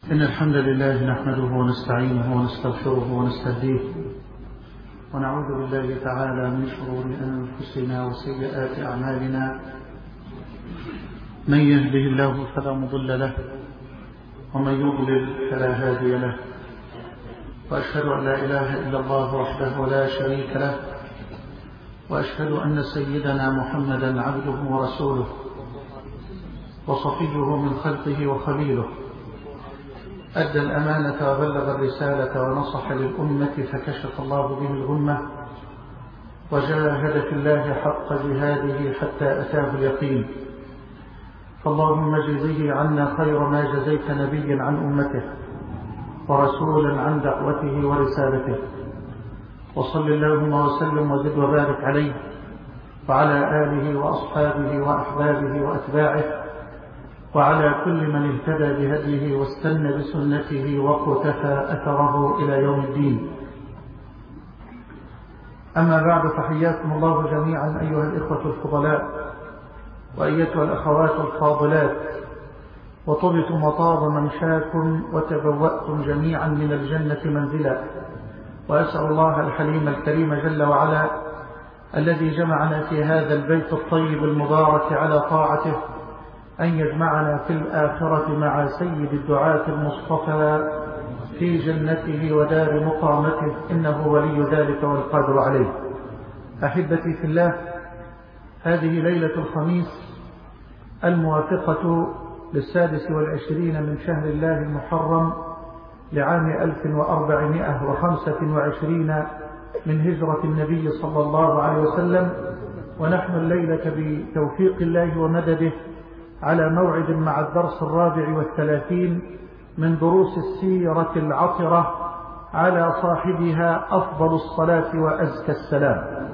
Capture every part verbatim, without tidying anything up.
إن الحمد لله نحمده ونستعينه ونستغفره ونستهديه ونعوذ بالله تعالى من شرور أنفسنا وسيئات أعمالنا. من يهده الله فلا مضل له ومن يضلل فلا هادي له، وأشهد أن لا إله إلا الله وحده لا شريك له، وأشهد أن سيدنا محمدا عبده ورسوله وصفيه من خلقه وخليله، أدى الأمانة وبلغ الرسالة ونصح للأمة فكشف الله به الغمة وجاهد في الله حق جهاده حتى أتاه اليقين. فاللهم اجزه عنا خير ما جزيت نبيا عن أمته ورسولا عن دعوته ورسالته، وصل اللهم وسلم وزد وبارك عليه وعلى آله وأصحابه وأحبابه وأتباعه وعلى كل من اهتدى بهديه واستنى بسنته وقتفى أثره إلى يوم الدين. أما بعد، فحياكم الله جميعا أيها الإخوة الفضلاء وأيتها الأخوات الفاضلات، وطبتم وطاب ممشاكم وتبوأتم جميعا من الجنة منزلا. وأسأل الله الحليم الكريم جل وعلا الذي جمعنا في هذا البيت الطيب المبارك على طاعته أن يجمعنا في الآخرة مع سيد الدعاة المصطفى في جنته ودار مقامته، إنه ولي ذلك والقادر عليه. أحبتي في الله، هذه ليلة الخميس الموافقة للسادس والعشرين من شهر الله المحرم لعام ألف وأربعمائة وخمسة وعشرين من هجرة النبي صلى الله عليه وسلم، ونحن الليلة بتوفيق الله ومدده على موعد مع الدرس الرابع والثلاثين من دروس السيرة العطرة على صاحبها أفضل الصلاة وأزكى السلام.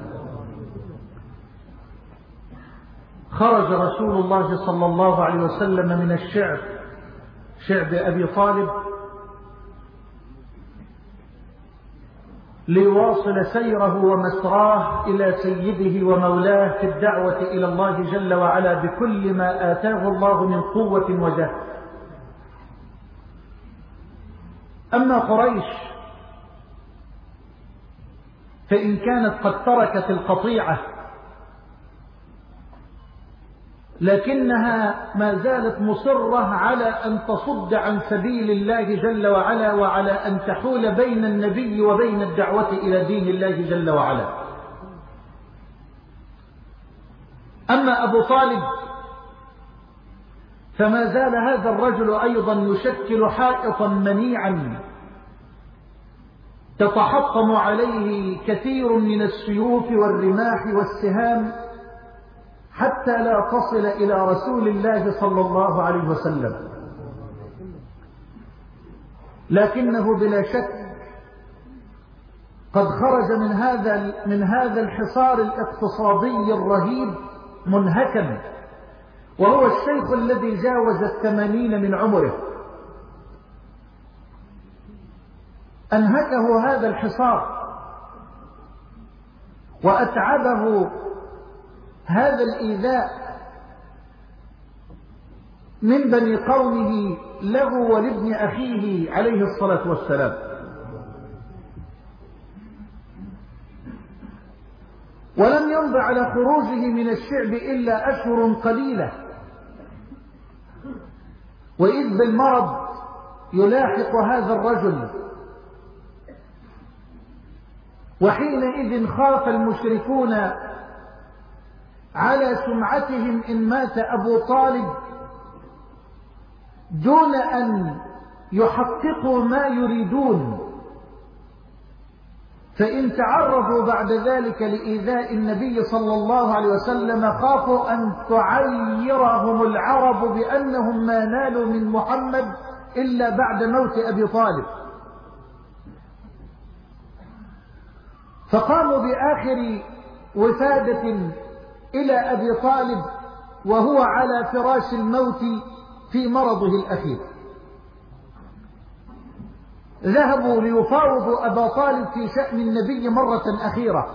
خرج رسول الله صلى الله عليه وسلم من الشعب، شعب أبي طالب، ليواصل سيره ومسراه إلى سيده ومولاه في الدعوة إلى الله جل وعلا بكل ما آتاه الله من قوة وجهد. أما قريش فإن كانت قد تركت القطيعة، لكنها ما زالت مصرة على أن تصد عن سبيل الله جل وعلا، وعلى أن تحول بين النبي وبين الدعوة إلى دين الله جل وعلا. أما أبو طالب فما زال هذا الرجل أيضا يشكل حائطا منيعا تتحطم عليه كثير من السيوف والرماح والسهام حتى لا تصل إلى رسول الله صلى الله عليه وسلم. لكنه بلا شك قد خرج من هذا من هذا الحصار الاقتصادي الرهيب منهكا، وهو الشيخ الذي جاوز الثمانين من عمره. أنهكه هذا الحصار وأتعبه هذا الإيذاء من بني قومه له ولابن أخيه عليه الصلاة والسلام. ولم يمض على خروجه من الشعب إلا أشهر قليلة، وإذ بالمرض يلاحق هذا الرجل. وحينئذ خاف المشركون على سمعتهم إن مات أبو طالب دون أن يحققوا ما يريدون، فإن تعرضوا بعد ذلك لإيذاء النبي صلى الله عليه وسلم خافوا أن تعيرهم العرب بأنهم ما نالوا من محمد إلا بعد موت أبي طالب. فقاموا بآخر وفادة إلى أبي طالب وهو على فراش الموت في مرضه الأخير. ذهبوا ليفاوضوا أبا طالب في شأن النبي مرة أخيرة،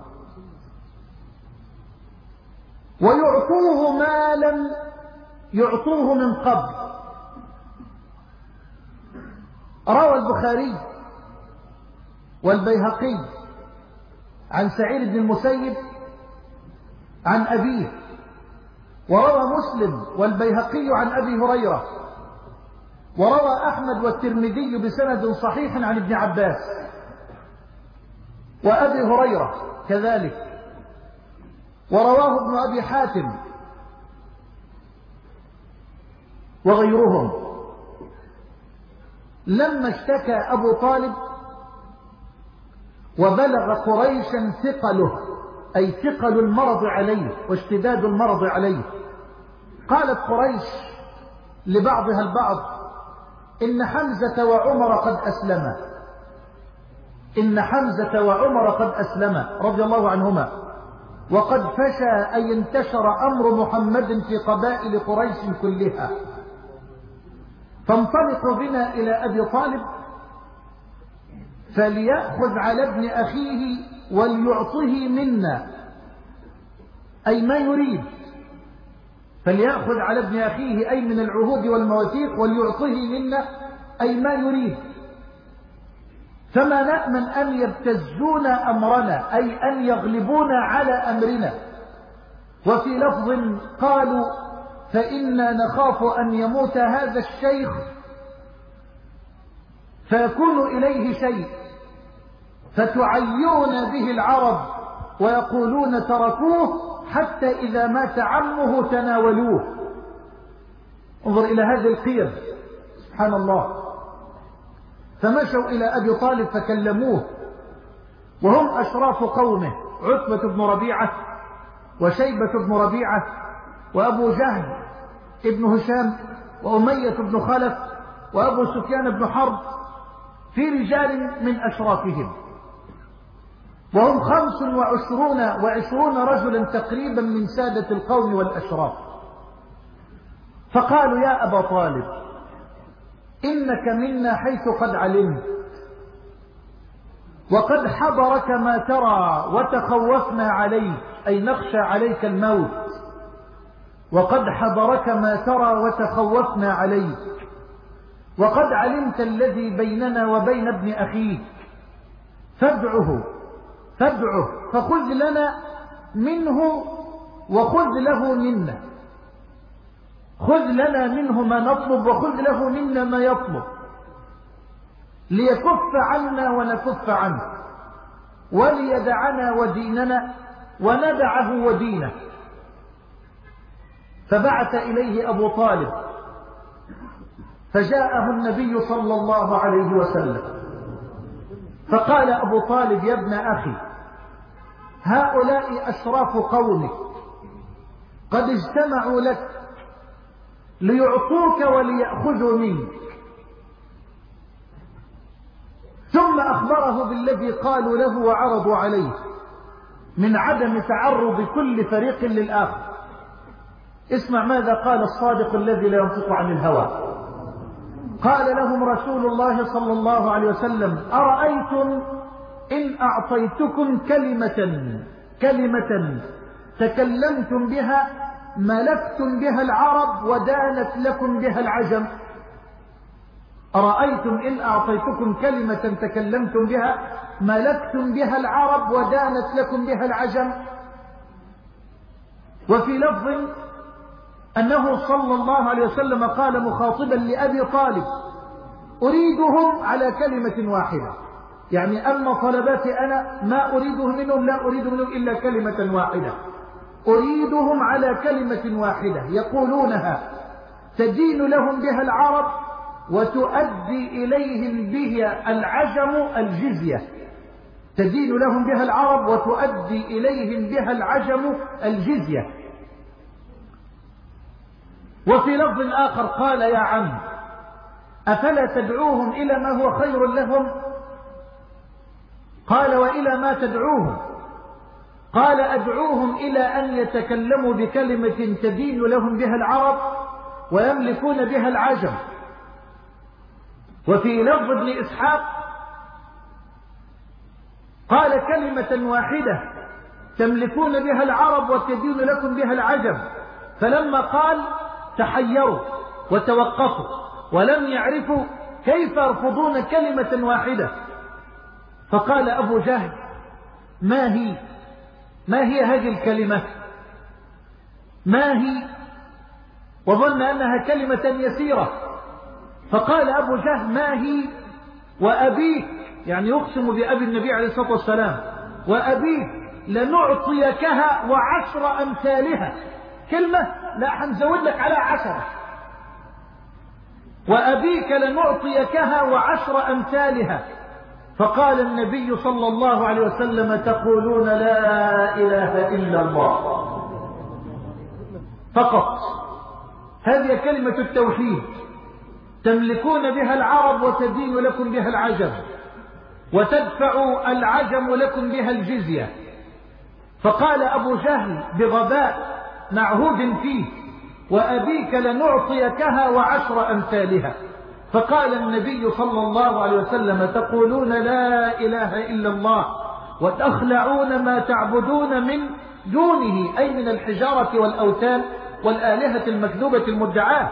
ويعطوه ما لم يعطوه من قبل. روى البخاري والبيهقي عن سعيد بن المسيب عن أبيه، وروى مسلم والبيهقي عن أبي هريرة، وروى أحمد والترمذي بسند صحيح عن ابن عباس وأبي هريرة كذلك، ورواه ابن أبي حاتم وغيرهم. لما اشتكى أبو طالب وبلغ قريشا ثقله، أي ثقل المرض عليه واشتداد المرض عليه، قالت قريش لبعضها البعض: إن حمزة وعمر قد أسلما، إن حمزة وعمر قد أسلما رضي الله عنهما، وقد فشى أي انتشر أمر محمد في قبائل قريش كلها، فانطلقوا بنا إلى أبي طالب فليأخذ على ابن أخيه وليعطه منا، أي ما يريد، فليأخذ على ابن أخيه أي من العهود والمواثيق وليعطه منا أي ما يريد، فما نأمن أن يبتزون أمرنا، أي أن يغلبون على أمرنا. وفي لفظ قالوا: فإنا نخاف أن يموت هذا الشيخ فيكون إليه شيء فتعيرون به العرب ويقولون تركوه حتى إذا مات عمه تناولوه. انظر إلى هذه القيم، سبحان الله. فمشوا إلى أبي طالب فكلموه وهم أشراف قومه، عتبة بن ربيعة وشيبة بن ربيعة وأبو جهل ابن هشام وأمية بن خلف وأبو سفيان بن حرب، في رجال من أشرافهم، وهم خمس وعشرون وعشرون رجلا تقريبا من سادة القوم والأشراف. فقالوا: يا أبا طالب، إنك منا حيث قد علمت، وقد حضرك ما ترى وتخوفنا عليك، أي نخشى عليك الموت، وقد حضرك ما ترى وتخوفنا عليك، وقد علمت الذي بيننا وبين ابن أخيك، فادعه فادعه فخذ لنا منه وخذ له منا، خذ لنا منه ما نطلب وخذ له منا ما يطلب، ليكف عنا ونكف عنه، وليدعنا وديننا وندعه ودينه. فبعث إليه أبو طالب فجاءه النبي صلى الله عليه وسلم فقال أبو طالب: يا ابن أخي، هؤلاء أشراف قومك قد اجتمعوا لك ليعطوك وليأخذوا منك. ثم أخبره بالذي قالوا له وعرضوا عليه من عدم تعرض كل فريق للآخر. اسمع ماذا قال الصادق الذي لا ينطق عن الهوى. قال لهم رسول الله صلى الله عليه وسلم: أرأيتم إن أعطيتكم كلمة كلمة تكلمتم بها ملكتم بها العرب ودانت لكم بها العجم؟ أرأيتم إن أعطيتكم كلمة تكلمتم بها ملكتم بها العرب ودانت لكم بها العجم؟ وفي لفظ أنه صلى الله عليه وسلم قال مخاطبا لأبي طالب: أريدهم على كلمة واحدة، يعني أما طلباتي أنا ما أريده منهم، لا أريد منهم إلا كلمة واحدة، أريدهم على كلمة واحدة يقولونها تدين لهم بها العرب وتؤدي إليهم بها العجم الجزية، تدين لهم بها العرب وتؤدي إليهم بها العجم الجزية. وفي لفظ آخر قال: يا عم، أفلا تدعوهم إلى ما هو خير لهم؟ قال: وإلى ما تدعوهم؟ قال: أدعوهم إلى أن يتكلموا بكلمة تدين لهم بها العرب ويملكون بها العجم. وفي لفظ ابن إسحاق قال: كلمة واحدة تملكون بها العرب وتدين لكم بها العجم. فلما قال تحيروا وتوقفوا ولم يعرفوا كيف يرفضون كلمة واحدة؟ فقال أبو جهل ما هي ما هي هذه الكلمة؟ ما هي؟ وظن أنها كلمة يسيرة. فقال أبو جهل ما هي وأبيك، يعني يقسم بأبي النبي عليه الصلاة والسلام، وأبيك لنعطيكها وعشر أمثالها. كلمة لا حنزود لك على عشرة. وأبيك لنعطيكها وعشر أمثالها. فقال النبي صلى الله عليه وسلم تقولون لا إله إلا الله فقط. هذه كلمة التوحيد تملكون بها العرب وتدين لكم بها العجم، وتدفع العجم لكم بها الجزية. فقال أبو جهل بغباء معهود فيه وأبيك لنعطيكها وعشر أمثالها. فقال النبي صلى الله عليه وسلم تقولون لا إله إلا الله وتخلعون ما تعبدون من دونه، أي من الحجارة والأوثان والآلهة المكذوبة المدعاة.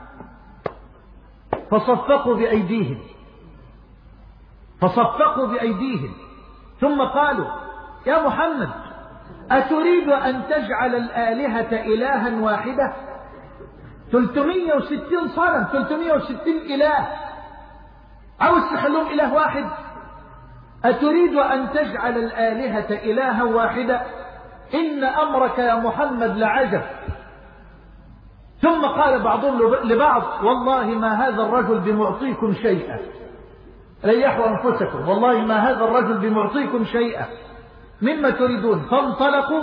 فصفقوا بأيديهم فصفقوا بأيديهم ثم قالوا يا محمد أتريد أن تجعل الآلهة إلها واحدة؟ ثلاثمائة وستين صنم، ثلاثمائة وستين إله، عاوز تخلوهم إله واحد؟ أتريد أن تجعل الآلهة إلها واحدة؟ إن أمرك يا محمد لعجب. ثم قال بعضهم لبعض والله ما هذا الرجل بمعطيكم شيئا، ريحوا أنفسكم، والله ما هذا الرجل بمعطيكم شيئا، مما تريدون؟ فانطلقوا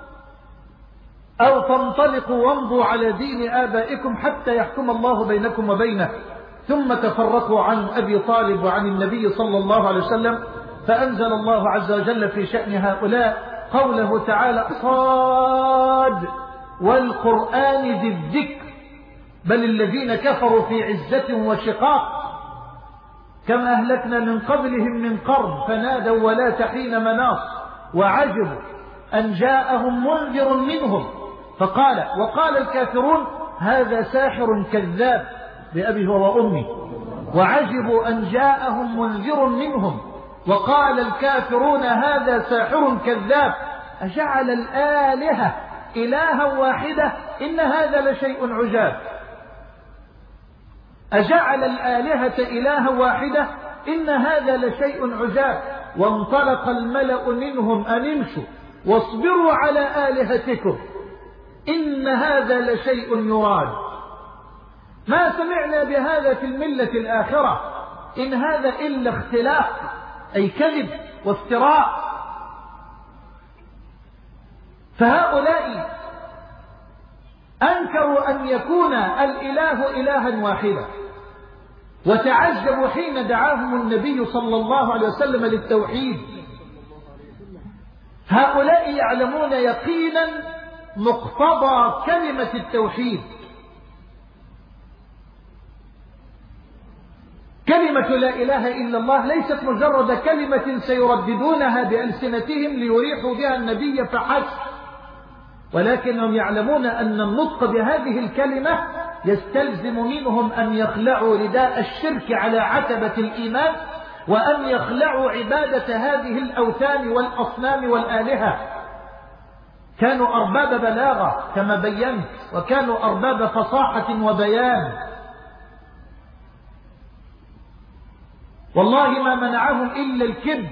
أو فانطلقوا وامضوا على دين آبائكم حتى يحكم الله بينكم وبينه. ثم تفرقوا عن أبي طالب وعن النبي صلى الله عليه وسلم. فأنزل الله عز وجل في شأن هؤلاء قوله تعالى صاد والقرآن ذي الذكر بل الذين كفروا في عزة وشقاق كم أهلكنا من قبلهم من قرن فنادوا ولا تحين مناص وعجبوا أن جاءهم منذر منهم. فقال وقال الكافرون هذا ساحر كذاب بأبي هو وأمي. وعجبوا أن جاءهم منذر منهم. وقال الكافرون هذا ساحر كذاب أجعل الآلهة إلها واحدة إن هذا لشيء عجاب. أجعل الآلهة إلها واحدة إن هذا لشيء عجاب. وانطلق الملأ منهم أن امشوا واصبروا على آلهتكم إن هذا لشيء يراد ما سمعنا بهذا في الملة الآخرة إن هذا إلا اختلاق أي كذب وافتراء. فهؤلاء أنكروا أن يكون الإله إلها واحدا وتعجبوا حين دعاهم النبي صلى الله عليه وسلم للتوحيد. هؤلاء يعلمون يقينا مقتضى كلمة التوحيد. كلمة لا إله إلا الله ليست مجرد كلمة سيرددونها بألسنتهم ليريحوا بها النبي فحسب، ولكنهم يعلمون أن النطق بهذه الكلمة يستلزم منهم أن يخلعوا رداء الشرك على عتبة الإيمان وأن يخلعوا عبادة هذه الأوثان والأصنام والآلهة. كانوا أرباب بلاغة كما بينت وكانوا أرباب فصاحة وبيان. والله ما منعهم إلا الكبر.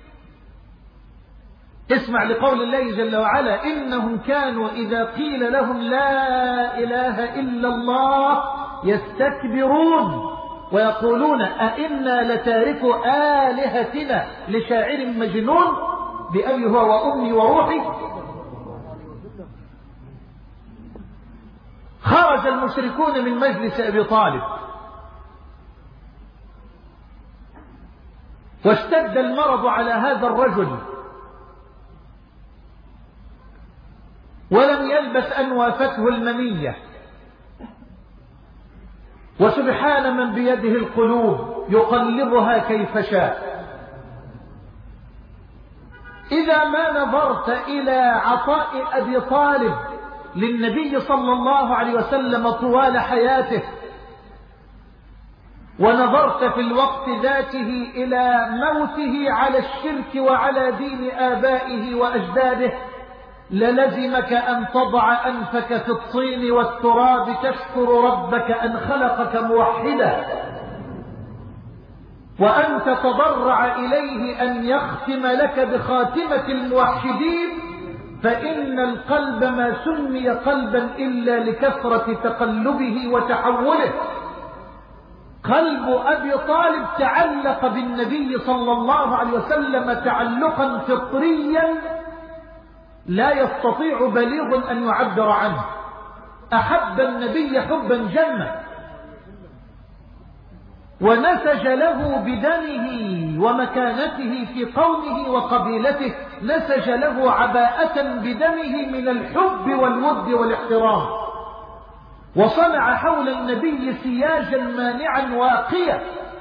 اسمع لقول الله جل وعلا إنهم كانوا إذا قيل لهم لا إله إلا الله يستكبرون ويقولون أئنا لتاركوا آلهتنا لشاعر مجنون بأبي هو وأمي وروحي. خرج المشركون من مجلس أبي طالب واشتد المرض على هذا الرجل ولم يلبث أن وافته المنية. وسبحان من بيده القلوب يقلبها كيف شاء. إذا ما نظرت إلى عطاء أبي طالب للنبي صلى الله عليه وسلم طوال حياته ونظرت في الوقت ذاته إلى موته على الشرك وعلى دين آبائه وأجداده للزمك أن تضع أنفك في الطين والتراب تشكر ربك أن خلقك موحدا، وأن تتضرع إليه أن يختم لك بخاتمة الموحدين، فإن القلب ما سمي قلبا إلا لكثرة تقلبه وتحوله. قلب أبي طالب تعلق بالنبي صلى الله عليه وسلم تعلقا فطريا لا يستطيع بليغ أن يعبر عنه. أحب النبي حبا جما، ونسج له بدمه ومكانته في قومه وقبيلته، نسج له عباءة بدمه من الحب والود والاحترام، وصنع حول النبي سياجا مانعا واقيا،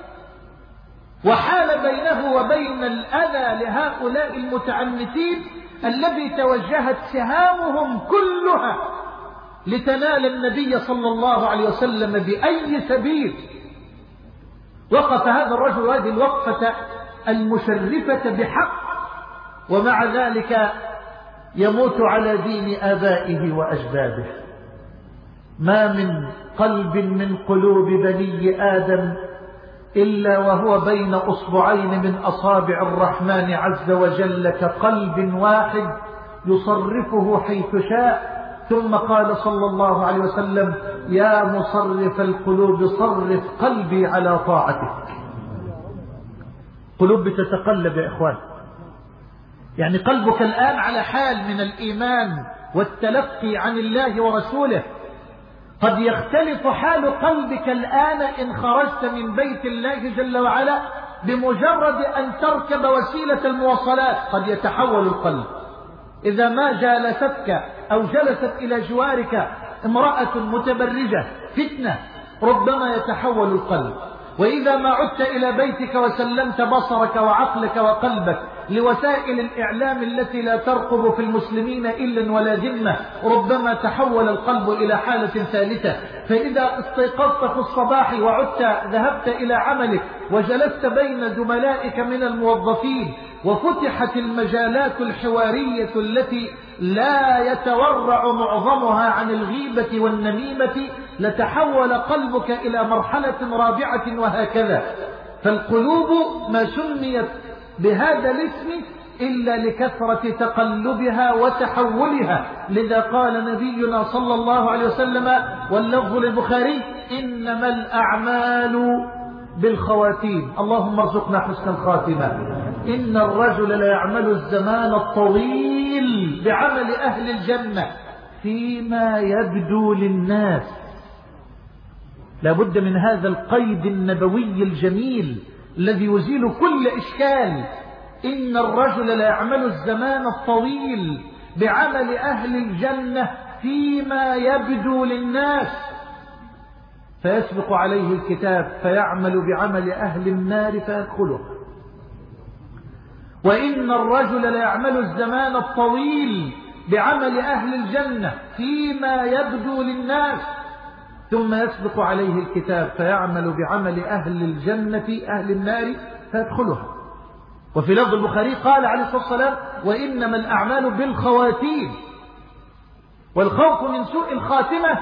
وحال بينه وبين الأذى لهؤلاء المتعنتين الذي توجهت سهامهم كلها لتنال النبي صلى الله عليه وسلم بأي سبيل. وقف هذا الرجل هذه الوقفة المشرفة بحق، ومع ذلك يموت على دين آبائه وأجداده. ما من قلب من قلوب بني آدم إلا وهو بين أصبعين من أصابع الرحمن عز وجل كقلب واحد يصرفه حيث شاء. ثم قال صلى الله عليه وسلم: يا مصرف القلوب صرف قلبي على طاعتك. قلوب بتتقلب يا إخوان، يعني قلبك الآن على حال من الإيمان والتلقي عن الله ورسوله. قد يختلف حال قلبك الآن إن خرجت من بيت الله جل وعلا بمجرد أن تركب وسيلة المواصلات، قد يتحول القلب. إذا ما جالستك أو جلست إلى جوارك امرأة متبرجة فتنة ربما يتحول القلب. وإذا ما عدت إلى بيتك وسلمت بصرك وعقلك وقلبك لوسائل الإعلام التي لا ترقب في المسلمين إلا ولا ذمة ربما تحول القلب إلى حالة ثالثة. فإذا استيقظت في الصباح وعدت ذهبت إلى عملك وجلست بين زملائك من الموظفين وفتحت المجالات الحوارية التي لا يتورع معظمها عن الغيبة والنميمة لتحول قلبك إلى مرحلة رابعة، وهكذا. فالقلوب ما سميت بهذا الاسم إلا لكثرة تقلبها وتحولها. لذا قال نبينا صلى الله عليه وسلم واللفظ للبخاري: إنما الأعمال بالخواتيم. اللهم ارزقنا حسن الخاتمة. إن الرجل ليعمل الزمان الطويل بعمل أهل الجنة فيما يبدو للناس. لابد من هذا القيد النبوي الجميل الذي يزيل كل إشكال. إن الرجل ليعمل الزمان الطويل بعمل أهل الجنة فيما يبدو للناس، فيسبق عليه الكتاب فيعمل بعمل أهل النار فيدخله. وإن الرجل ليعمل الزمان الطويل بعمل أهل الجنة فيما يبدو للناس، ثم يسبق عليه الكتاب فيعمل بعمل أهل الجنة أهل النار فيدخلها. وفي لفظ البخاري قال عليه الصلاة والسلام: وإنما الأعمال بالخواتيم. والخوف من سوء الخاتمة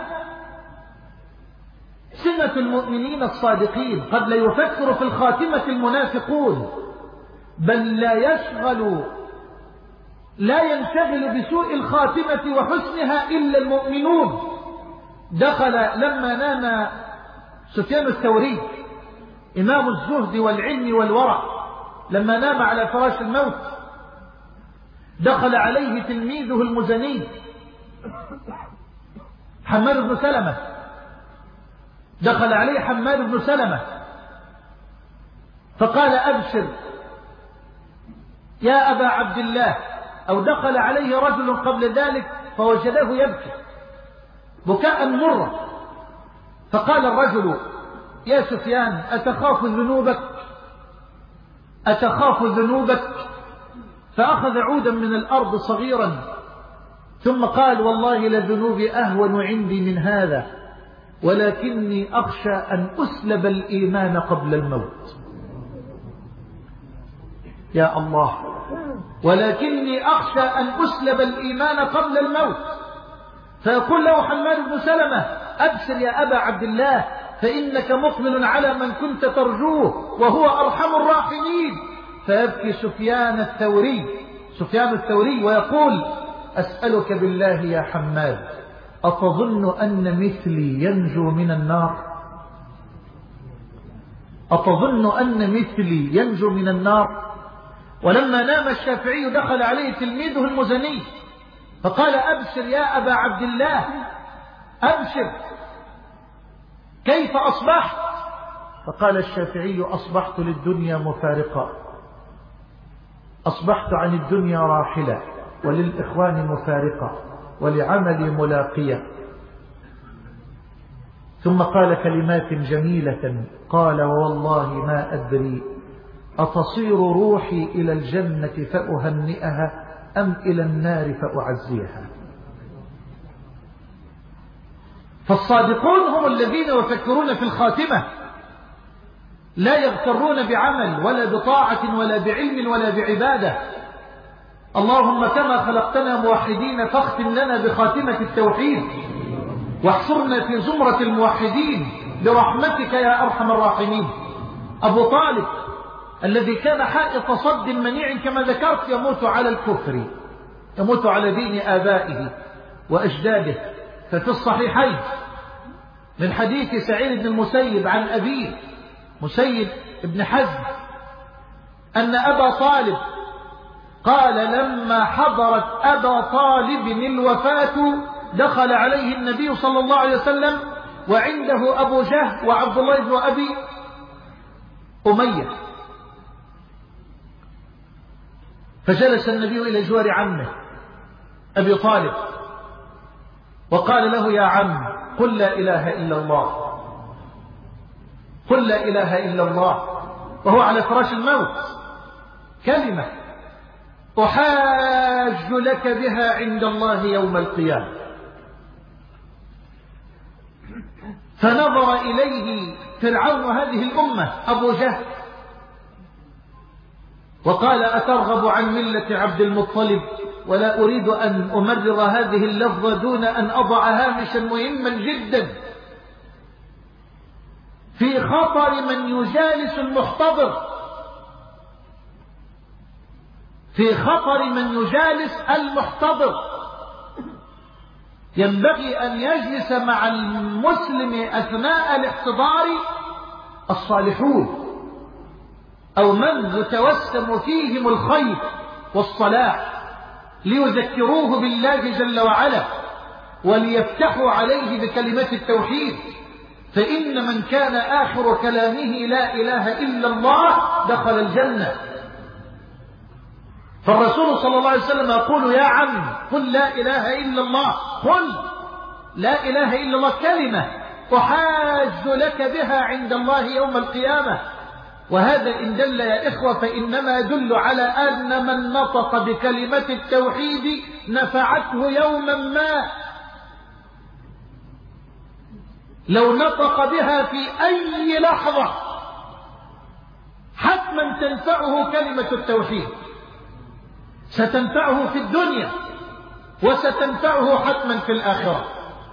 سمة المؤمنين الصادقين. قد لا يفكر في الخاتمة المنافقون، بل لا يشغل لا ينشغل بسوء الخاتمة وحسنها إلا المؤمنون. دخل لما نام سفيان الثوري إمام الزهد والعلم والورع، لما نام على فراش الموت دخل عليه تلميذه المزني حماد بن سلمة. دخل عليه حماد بن سلمة فقال: أبشر يا أبا عبد الله. أو دخل عليه رجل قبل ذلك فوجده يبكي بكاء مرة، فقال الرجل: يا سفيان أتخاف ذنوبك أتخاف ذنوبك فأخذ عودا من الأرض صغيرا ثم قال: والله لذنوبي أهون عندي من هذا. ولكني أخشى أن أسلب الإيمان قبل الموت. يا الله، ولكني أخشى أن أسلب الإيمان قبل الموت. فيقول له حماد بن سلمة: أبشر يا أبا عبد الله، فإنك مقبل على من كنت ترجوه وهو أرحم الراحمين. فيبكي سفيان الثوري سفيان الثوري ويقول: أسألك بالله يا حماد، أتظن أن مثلي ينجو من النار؟ أتظن أن مثلي ينجو من النار؟ ولما نام الشافعي دخل عليه تلميذه المزني فقال: أبشر يا أبا عبد الله، أبشر، كيف أصبحت؟ فقال الشافعي: أصبحت للدنيا مفارقا، أصبحت عن الدنيا راحلا، وللإخوان مفارقا، ولعملي ملاقيا. ثم قال كلمات جميلة، قال: والله ما أدري أتصير روحي إلى الجنة فأهنئها أم إلى النار فأعزيها. فالصادقون هم الذين يفكرون في الخاتمة، لا يغترون بعمل ولا بطاعة ولا بعلم ولا بعبادة. اللهم كما خلقتنا موحدين فاختم لنا بخاتمة التوحيد، واحصرنا في زمرة الموحدين برحمتك يا أرحم الراحمين. أبو طالب الذي كان حائط صد منيع كما ذكرت يموت على الكفر، يموت على دين آبائه وأجداده. ففي الصحيحين من حديث سعيد بن المسيب عن أبيه مسيب بن حزم أن أبا طالب قال: لما حضرت أبا طالب الوفاة دخل عليه النبي صلى الله عليه وسلم وعنده أبو جهل وعبد الله بن أبي أمية، فجلس النبي إلى جوار عمه أبي طالب وقال له: يا عم، قل لا إله إلا الله، قل لا إله إلا الله، وهو على فراش الموت، كلمة أحاج لك بها عند الله يوم القيامة. فنظر إليه فرعون هذه الأمة أبو جهل وقال: أترغب عن ملة عبد المطلب؟ ولا أريد أن أمرر هذه اللفظة دون أن أضع هامشا مهما جدا في خطر من يجالس المحتضر، في خطر من يجالس المحتضر. ينبغي أن يجلس مع المسلم أثناء الاحتضار الصالحون، أو من يتوسم فيهم الخير والصلاح، ليذكروه بالله جل وعلا وليفتحوا عليه بكلمة التوحيد. فإن من كان آخر كلامه لا إله إلا الله دخل الجنة. فالرسول صلى الله عليه وسلم يقول: يا عم، قل لا إله إلا الله، قل لا إله إلا الله، كلمة أحاج لك بها عند الله يوم القيامة. وهذا إن دل يا إخوة فإنما يدل على أن من نطق بكلمة التوحيد نفعته يوما ما، لو نطق بها في أي لحظة حتما تنفعه كلمة التوحيد، ستنفعه في الدنيا وستنفعه حتما في الآخرة.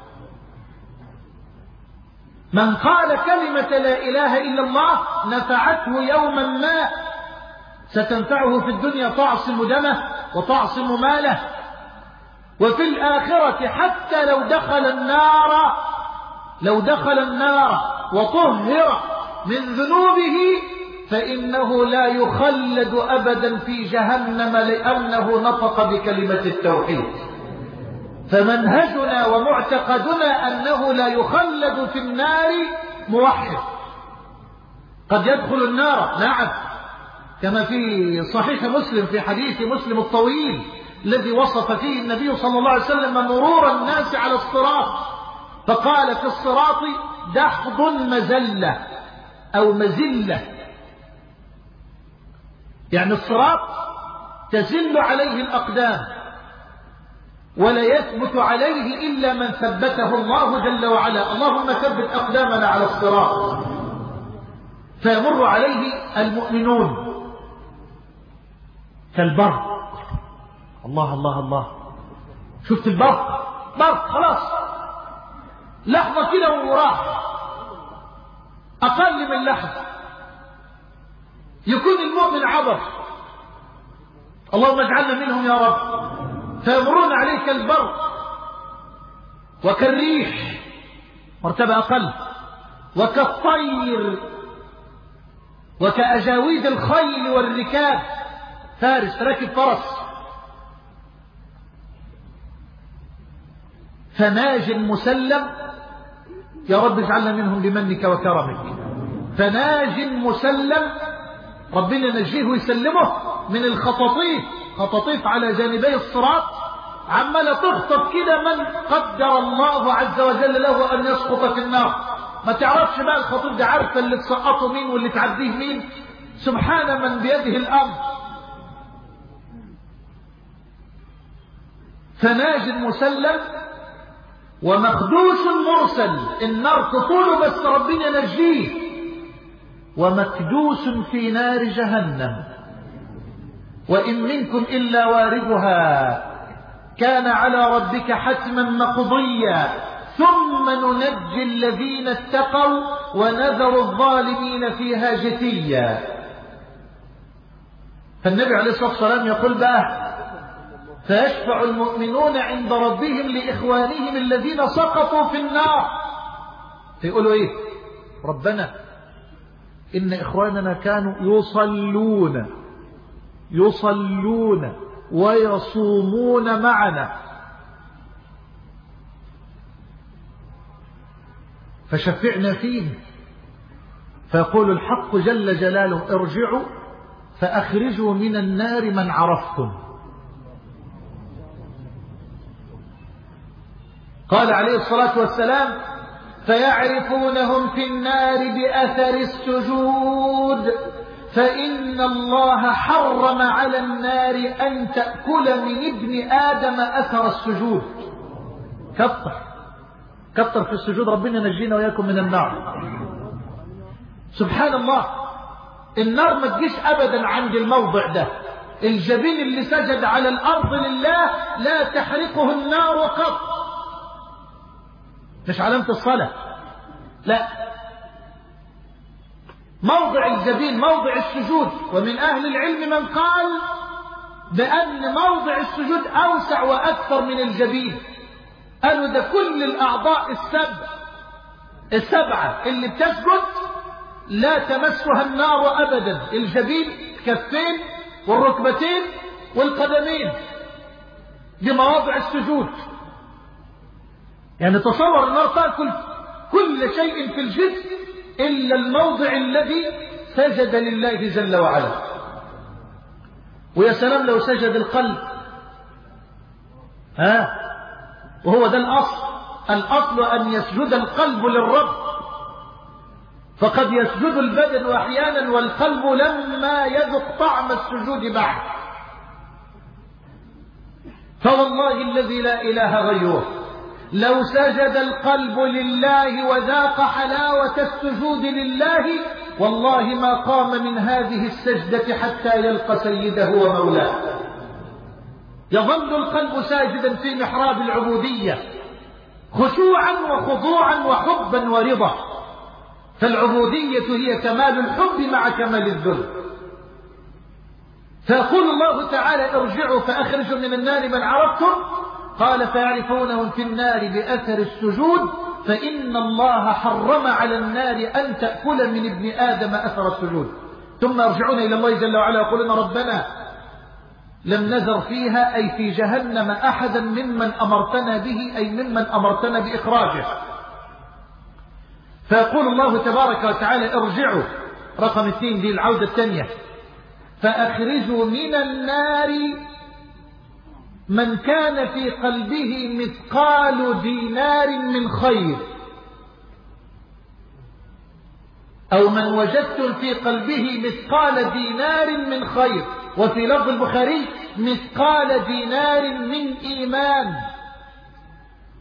من قال كلمة لا إله إلا الله نفعته يوما ما، ستنفعه في الدنيا، تعصم دمه وتعصم ماله، وفي الآخرة حتى لو دخل النار لو دخل النار وطهر من ذنوبه فإنه لا يخلد أبدا في جهنم لأنه نطق بكلمة التوحيد. فمنهجنا ومعتقدنا أنه لا يخلد في النار موحد. قد يدخل النار، نعم، كما في صحيح مسلم في حديث مسلم الطويل الذي وصف فيه النبي صلى الله عليه وسلم مرور الناس على الصراط، فقال: في الصراط دحض مزلة أو مزلة، يعني الصراط تزل عليه الأقدام ولا يثبت عليه إلا من ثبته الله جل وعلا. اللهم ثبت أقدامنا على الصراط. فيمر عليه المؤمنون كالبرق. الله الله الله، شفت البرق؟ برق خلاص، لحظة كده وراح، أقل من لحظة يكون المؤمن عبر. اللهم اجعلنا منهم يا رب. فيمرون عليه كالبرق وكالريح، مرتبة أقل، وكالطير وكأجاويد الخيل والركاب، فارس راكب فرس. فناج مسلم، يا رب اجعلنا منهم بمنك وكرمك. فناج مسلم، ربنا نجيه ويسلمه من الخطاطيف. خطاطيف على جانبي الصراط عمالة تخطف كده من قدر الله عز وجل له أن يسقط في النار. ما تعرفش بقى الخطيب ده عارفه اللي تسقطه مين واللي تعديه مين. سبحان من بيده الأمر. فناج مسلم ومخدوش مرسل، النار تطوله بس ربنا نجيه. ومكدوس في نار جهنم، وإن منكم إلا واردها كان على ربك حتما مقضيا ثم ننجي الذين اتقوا ونذر الظالمين فيها جثيا. فالنبي عليه الصلاة والسلام يقول بقى: فيشفع المؤمنون عند ربهم لإخوانهم الذين سقطوا في النار. فيقولوا إيه؟ ربنا إن إخواننا كانوا يصلون يصلون ويصومون معنا، فشفعنا فيهم. فيقول الحق جل جلاله: ارجعوا فأخرجوا من النار من عرفتم. قال عليه الصلاة والسلام: فيعرفونهم في النار بأثر السجود، فإن الله حرم على النار أن تأكل من ابن آدم أثر السجود. كتر كتر في السجود، ربنا نجينا وياكم من النار. سبحان الله، النار ما تجيش أبدا عند الموضع ده. الجبين اللي سجد على الأرض لله لا تحرقه النار قط. مش علامة الصلاة، لا، موضع الجبين موضع السجود. ومن أهل العلم من قال بأن موضع السجود أوسع وأكثر من الجبين. قالوا ده كل الأعضاء السبع السبعة اللي بتسجد لا تمسها النار أبدا. الجبين، الكفين والركبتين والقدمين، دي مواضع السجود. يعني تصور النار تأكل كل شيء في الجسم إلا الموضع الذي سجد لله جل وعلا. ويا سلام لو سجد القلب، ها، وهو ده الأصل. الأصل أن يسجد القلب للرب، فقد يسجد البدن أحيانا والقلب لما يذق طعم السجود بعد. فوالله الذي لا إله غيره لو سجد القلب لله وذاق حلاوة السجود لله والله ما قام من هذه السجدة حتى يلقى سيده ومولاه. يظل القلب ساجدا في محراب العبودية خشوعا وخضوعا وحبا ورضا. فالعبودية هي كمال الحب مع كمال الذل. فيقول الله تعالى: ارجعوا فأخرجوا من النار من عرفتم. قال: فيعرفونهم في النار بأثر السجود، فإن الله حرم على النار أن تأكل من ابن آدم أثر السجود. ثم يرجعون إلى الله جل وعلا يقولون: ربنا لم نذر فيها أي في جهنم أحدا ممن أمرتنا به، أي ممن أمرتنا بإخراجه. فيقول الله تبارك وتعالى: ارجعوا، رقم اثنين، دي العودة الثانية، فأخرجوا من النار من كان في قلبه مثقال دينار من خير، أو من وجدتم في قلبه مثقال دينار من خير. وفي لفظ البخاري: مثقال دينار من إيمان.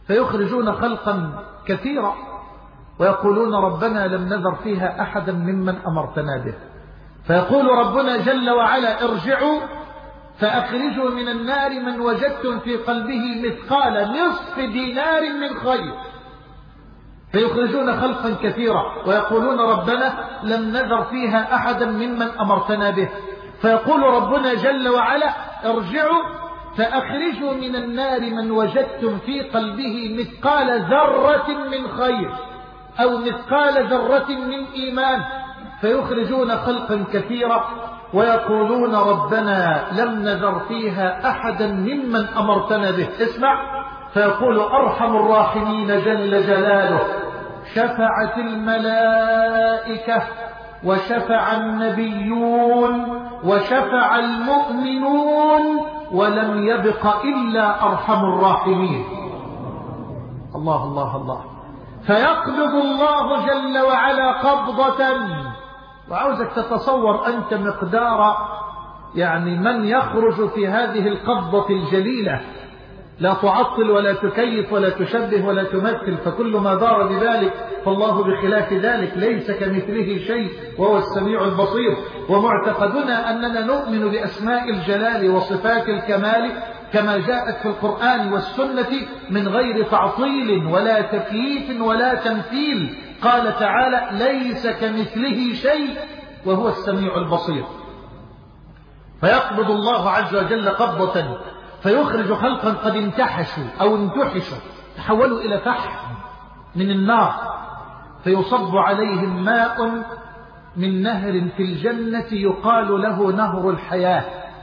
فيخرجون خلقا كثيرا ويقولون ربنا لم نذر فيها أحدا ممن أمرتنا به. فيقول ربنا جل وعلا ارجعوا فأخرجوا من النار من وجدتم في قلبه مثقال نصف دينار من خير. فيخرجون خلقا كثيرا ويقولون ربنا لم نذر فيها أحدا ممن أمرتنا به. فيقول ربنا جل وعلا ارجعوا فأخرجوا من النار من وجدتم في قلبه مثقال ذرة من خير أو مثقال ذرة من إيمان. فيخرجون خلقا كثيرا ويقولون ربنا لم نذر فيها أحدا ممن أمرتنا به. اسمع، فيقول أرحم الراحمين جل جلاله شفعت الملائكة وشفع النبيون وشفع المؤمنون ولم يبق إلا أرحم الراحمين. الله الله الله. فيقبض الله جل وعلا قبضة، وعاوزك تتصور أنت مقدار يعني من يخرج في هذه القبضة الجليلة. لا تعطل ولا تكيف ولا تشبه ولا تمثل، فكل ما دار بذلك فالله بخلاف ذلك، ليس كمثله شيء وهو السميع البصير. ومعتقدنا أننا نؤمن بأسماء الجلال وصفات الكمال كما جاءت في القرآن والسنة من غير تعطيل ولا تكييف ولا تمثيل. قال تعالى ليس كمثله شيء وهو السميع البصير. فيقبض الله عز وجل قبضة فيخرج خلقا قد انتحشوا أو انتحشوا، تحولوا إلى فحم من النار، فيصب عليهم ماء من نهر في الجنة يقال له نهر الحياة،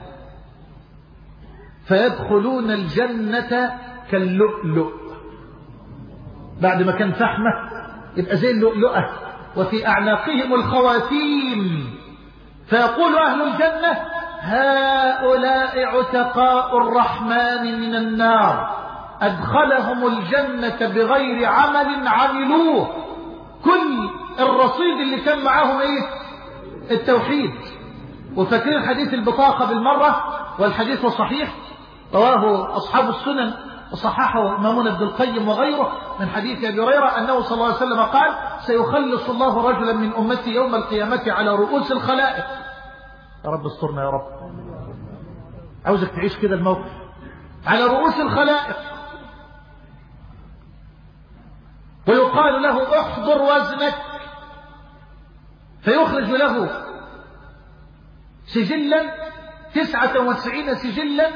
فيدخلون الجنة كاللؤلؤ. بعد ما كان فحمة يبقى زي اللؤلؤة، وفي أعناقهم الخواتيم. فيقول أهل الجنة هؤلاء عتقاء الرحمن من النار، أدخلهم الجنة بغير عمل عملوه. كل الرصيد اللي كان معاهم ايه؟ التوحيد. وفاكرين حديث البطاقة بالمرة، والحديث صحيح رواه أصحاب السنن وصححه إمامنا ابن القيم وغيره من حديث أبي هريرة أنه صلى الله عليه وسلم قال سيخلص الله رجلا من أمتي يوم القيامة على رؤوس الخلائق. يا رب استرنا يا رب، عاوزك تعيش كده الموقف. على رؤوس الخلائق ويقال له احضر وزنك، فيخرج له سجلا تسعة وتسعين سجلا،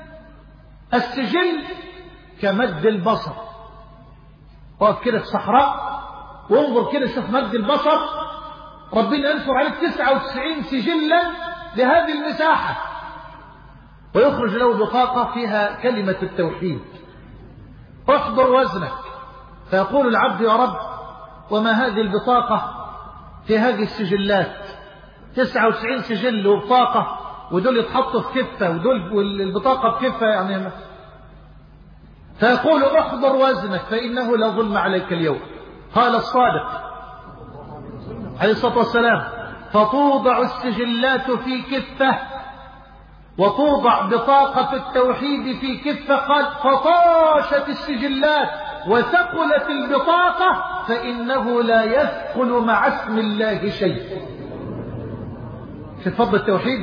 السجل كمد البصر. وقف كده في صحراء وانظر كده شوف مد البصر، ربنا ينشر عليك تسعة وتسعين سجلا لهذه المساحة. ويخرج له بطاقة فيها كلمة التوحيد، احضر وزنك. فيقول العبد يا رب وما هذه البطاقة في هذه السجلات؟ تسعة وتسعين سجل وبطاقة، ودول يتحطوا في كفة ودول والبطاقة في كفة يعني. فيقول احضر وزنك فإنه لا ظلم عليك اليوم. قال الصادق عليه الصلاة والسلام فتوضع السجلات في كفة وتوضع بطاقة التوحيد في كفة. قال فطاشت السجلات وثقلت البطاقة فإنه لا يثقل مع اسم الله شيء. شوف فضل التوحيد.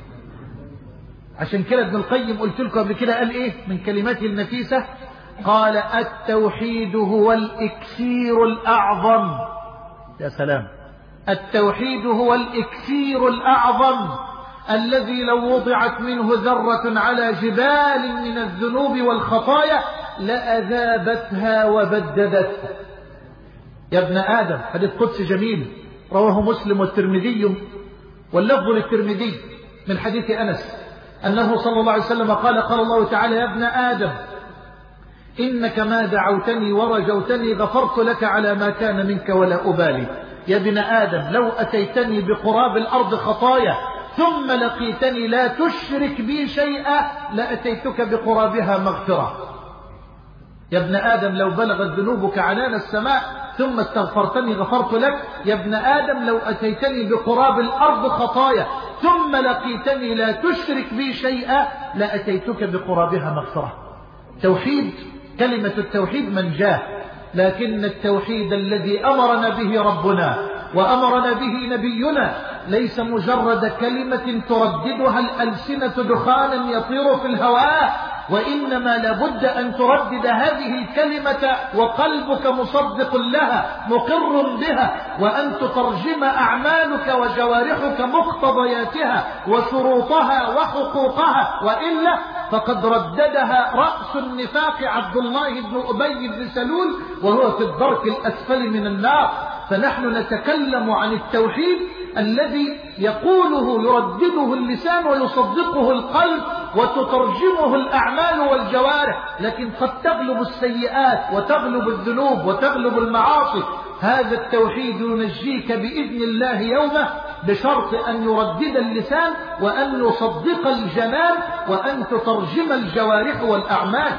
عشان كده ابن القيم قلت لكم قبل كده قال ايه من كلماته النفيسة؟ قال التوحيد هو الإكسير الأعظم. يا سلام، التوحيد هو الإكسير الأعظم الذي لو وضعت منه ذرة على جبال من الذنوب والخطايا لأذابتها وبددتها. يا ابن آدم، حديث قدسي جميل رواه مسلم والترمذي، واللفظ للترمذي من حديث أنس أنه صلى الله عليه وسلم قال قال الله تعالى يا ابن آدم إنك ما دعوتني ورجوتني غفرت لك على ما كان منك ولا أبالي. يا ابن آدم لو أتيتني بقراب الأرض خطايا ثم لقيتني لا تشرك بي شيئا لأتيتك بقرابها مغفرة. يا ابن آدم لو بلغت ذنوبك عنان السماء ثم استغفرتني غفرت لك. يا ابن آدم لو أتيتني بقراب الأرض خطايا ثم لقيتني لا تشرك بي شيئا لأتيتك بقرابها مغفرة. توحيد كلمة التوحيد منجاه، لكن التوحيد الذي أمرنا به ربنا وأمرنا به نبينا ليس مجرد كلمة ترددها الألسنة دخانا يطير في الهواء، وإنما لابد أن تردد هذه الكلمة وقلبك مصدق لها مقر بها، وأن تترجم أعمالك وجوارحك مقتضياتها وشروطها وحقوقها، وإلا فقد رددها رأس النفاق عبد الله بن أبي بن سلول وهو في الدرك الأسفل من النار. فنحن نتكلم عن التوحيد الذي يقوله يردده اللسان ويصدقه القلب وتترجمه الأعمال والجوارح، لكن قد تغلب السيئات وتغلب الذنوب وتغلب المعاصي. هذا التوحيد ينجيك بإذن الله يومه بشرط أن يردد اللسان وأن يصدق الجنان وأن تترجم الجوارح والأعمال.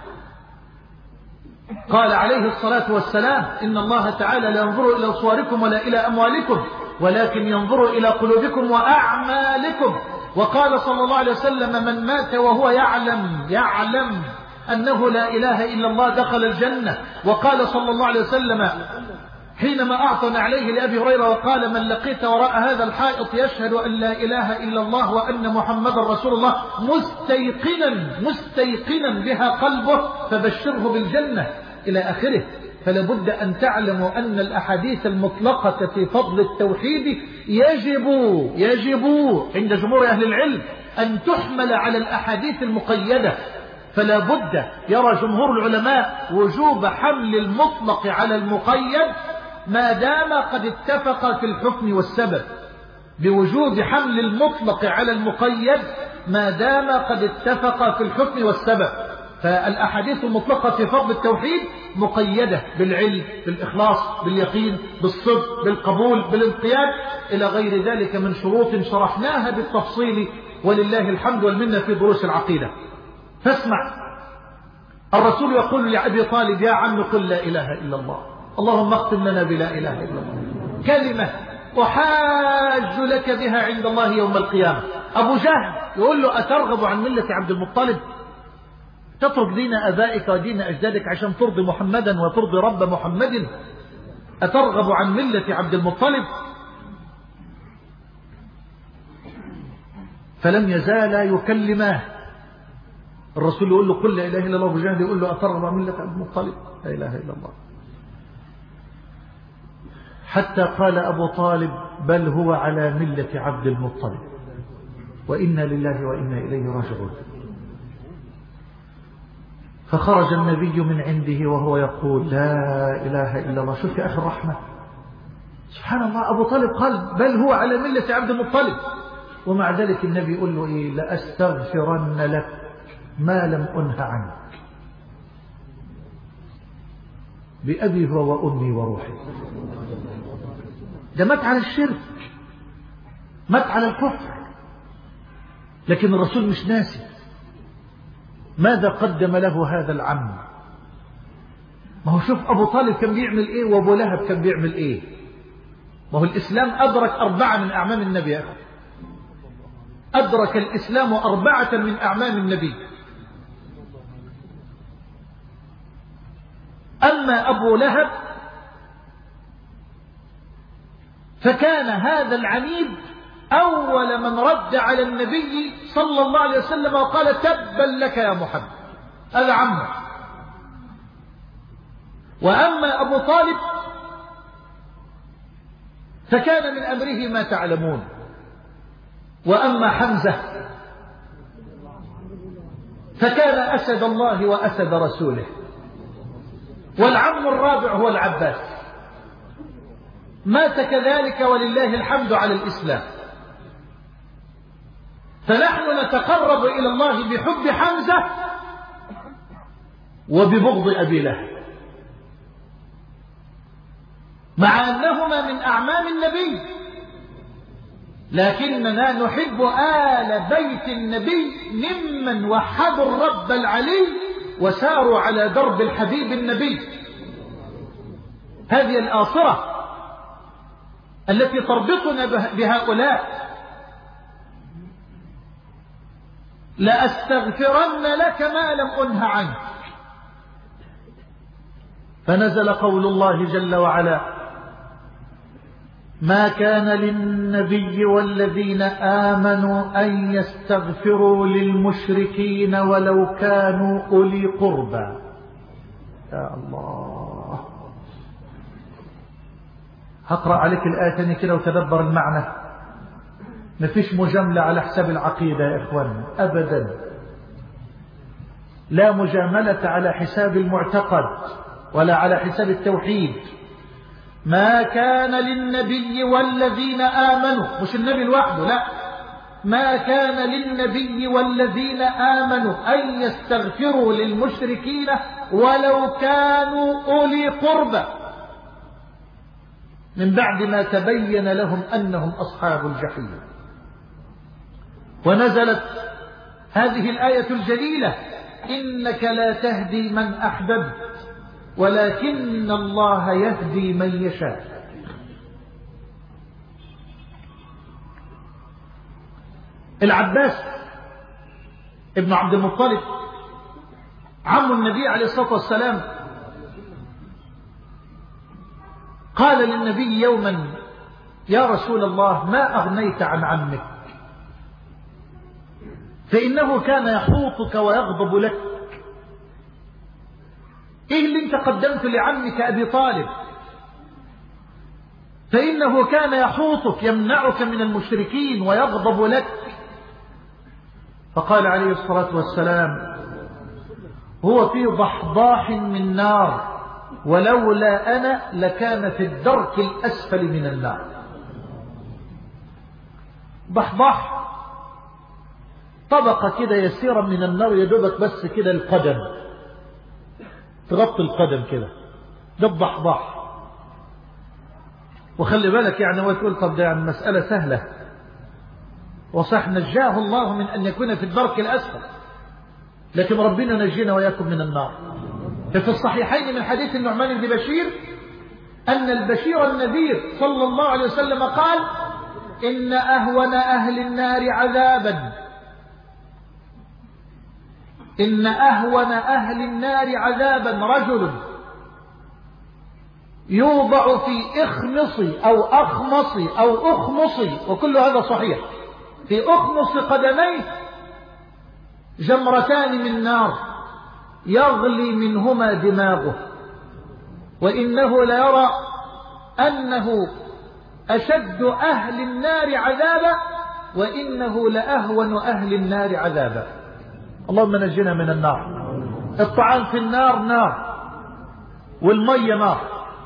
قال عليه الصلاة والسلام: إن الله تعالى لا ينظر إلى صوركم ولا إلى أموالكم ولكن ينظر إلى قلوبكم وأعمالكم. وقال صلى الله عليه وسلم: من مات وهو يعلم يعلم أنه لا إله إلا الله دخل الجنة. وقال صلى الله عليه وسلم حينما أعطى عليه لأبي هريرة وقال: من لقيت وراء هذا الحائط يشهد أن لا إله إلا الله وأن محمد رسول الله مستيقنا مستيقنا بها قلبه فبشره بالجنة إلى آخره. فلا بد أن تعلموا أن الأحاديث المطلقة في فضل التوحيد يجب يجب عند جمهور أهل العلم أن تحمل على الأحاديث المقيدة. فلا بد، يرى جمهور العلماء، وجوب حمل المطلق على المقيد ما دام قد اتفق في الحكم والسبب، بوجوب حمل المطلق على المقيد ما دام قد اتفق في الحكم والسبب. فالأحاديث المطلقة في فضل التوحيد مقيدة بالعلم، بالإخلاص، باليقين، بالصدق، بالقبول، بالانقياد، إلى غير ذلك من شروط شرحناها بالتفصيل ولله الحمد والمنة في دروس العقيدة. فاسمع، الرسول يقول لأبي طالب: يا عم قل لا إله إلا الله، اللهم اختم لنا بلا إله إلا الله، كلمة أحاج لك بها عند الله يوم القيامة. أبو جهل يقول له: أترغب عن ملة عبد المطلب؟ تترك دين أبائك ودين أجدادك عشان ترضي محمدا وترضي رب محمد؟ أترغب عن ملة عبد المطلب؟ فلم يزالا يكلماه. الرسول يقول له: قل لا إله إلا الله. أبو جهل يقول له: أترغب عن ملة عبد المطلب؟ لا إله إلا الله. حتى قال أبو طالب: بل هو على ملة عبد المطلب، وإنا لله وإنا إليه راجعون. فخرج النبي من عنده وهو يقول: لا إله إلا الله. شوف يا أخي الرحمة، سبحان الله. أبو طالب قال: بل هو على ملة عبد المطلب، ومع ذلك النبي يقول له: إيه؟ لأستغفرن لك ما لم أنه عنك، بأبي هو وأمي وروحي. ده مات على الشرك، مات على الكفر، لكن الرسول مش ناسي. ماذا قدم له هذا العم؟ ما هو شوف أبو طالب كان بيعمل إيه وأبو لهب كان بيعمل إيه. ما هو الإسلام أدرك أربعة من أعمام النبي يا أخي. أدرك الإسلام أربعة من أعمام النبي. أما أبو لهب فكان هذا العنيد أول من رد على النبي صلى الله عليه وسلم وقال: تبا لك يا محمد. هذا عمه. وأما أبو طالب فكان من أمره ما تعلمون. وأما حمزة فكان أسد الله وأسد رسوله. والعم الرابع هو العباس، مات كذلك ولله الحمد على الإسلام. فنحن نتقرب إلى الله بحب حمزة وببغض أبي لهب، مع أنهما من أعمام النبي، لكننا نحب آل بيت النبي ممن وحدوا الرب العلي وساروا على درب الحبيب النبي. هذه الآصرة التي تربطنا بهؤلاء. لأستغفرن لك ما لم أنه عنك. فنزل قول الله جل وعلا: ما كان للنبي والذين آمنوا أن يستغفروا للمشركين ولو كانوا أولي قربى. يا الله، هقرأ عليك الآية تاني كده وتدبر المعنى. مفيش مجاملة على حساب العقيدة يا إخواننا أبدا، لا مجاملة على حساب المعتقد ولا على حساب التوحيد. ما كان للنبي والذين آمنوا، مش النبي لوحده، لا، ما كان للنبي والذين آمنوا أن يستغفروا للمشركين ولو كانوا أولي قربى من بعد ما تبين لهم أنهم أصحاب الجحيم. ونزلت هذه الآية الجليلة: إنك لا تهدي من أحببت ولكن الله يهدي من يشاء. العباس ابن عبد المطلب عم النبي عليه الصلاة والسلام قال للنبي يوما: يا رسول الله، ما أغنيت عن عمك، فإنه كان يحوطك ويغضب لك. إيه اللي انت قدمت لعمك أبي طالب؟ فإنه كان يحوطك يمنعك من المشركين ويغضب لك. فقال عليه الصلاة والسلام: هو في ضحضاح من نار، ولولا أنا لكان في الدرك الأسفل من النار. ضحضاح طبقة كده يسيرة من النار، يدوبك بس كده القدم، تغطي القدم كده، ده الضحضاح. وخلي بالك يعني هو تقول طب ده يعني مسألة سهلة، وصح نجاه الله من أن يكون في الدرك الأسفل، لكن ربنا نجينا وياكم من النار. ففي الصحيحين من حديث النعمان بن بشير أن البشير النذير صلى الله عليه وسلم قال: إن أهون أهل النار عذابا إن أهون أهل النار عذابا رجل يوضع في إخمصي أو أخمصي أو أخمصي، وكل هذا صحيح، في أخمص قدميه جمرتان من نار يغلي منهما دماغه، وإنه ليرى أنه أشد أهل النار عذابا وإنه لأهون أهل النار عذابا. اللهم نجنا من النار. الطعام في النار نار، والمية نار،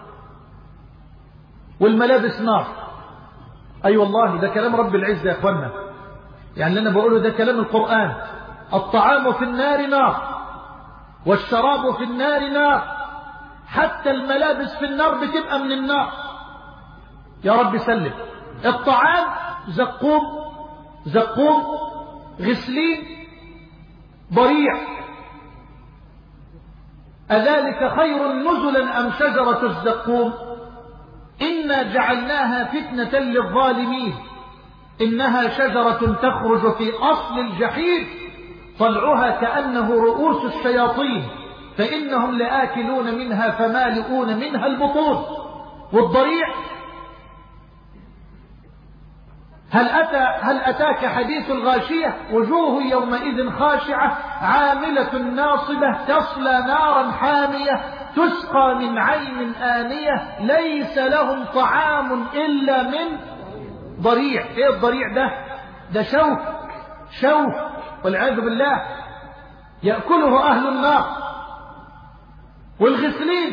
والملابس نار. أي أيوة والله، ده كلام رب العزة يا أخوانا، يعني اللي أنا بقوله ده كلام القرآن. الطعام في النار نار، والشراب في النار نار، حتى الملابس في النار بتبقى من النار. يا رب سلم. الطعام زقوم زقوم غسلين ضريع. أذلك خير نزلا أم شجرة الزقوم؟ إنا جعلناها فتنة للظالمين، إنها شجرة تخرج في أصل الجحيم، طلعها كأنه رؤوس الشياطين، فإنهم لآكلون منها فمالئون منها البطون. والضريع هل أتى هل أتاك حديث الغاشية؟ وجوه يومئذ خاشعة عاملة ناصبة تصلى نارا حامية تسقى من عين آنية ليس لهم طعام إلا من ضريع. إيه الضريع ده؟ ده شوك شوك والعياذ بالله يأكله أهل النار. والغسلين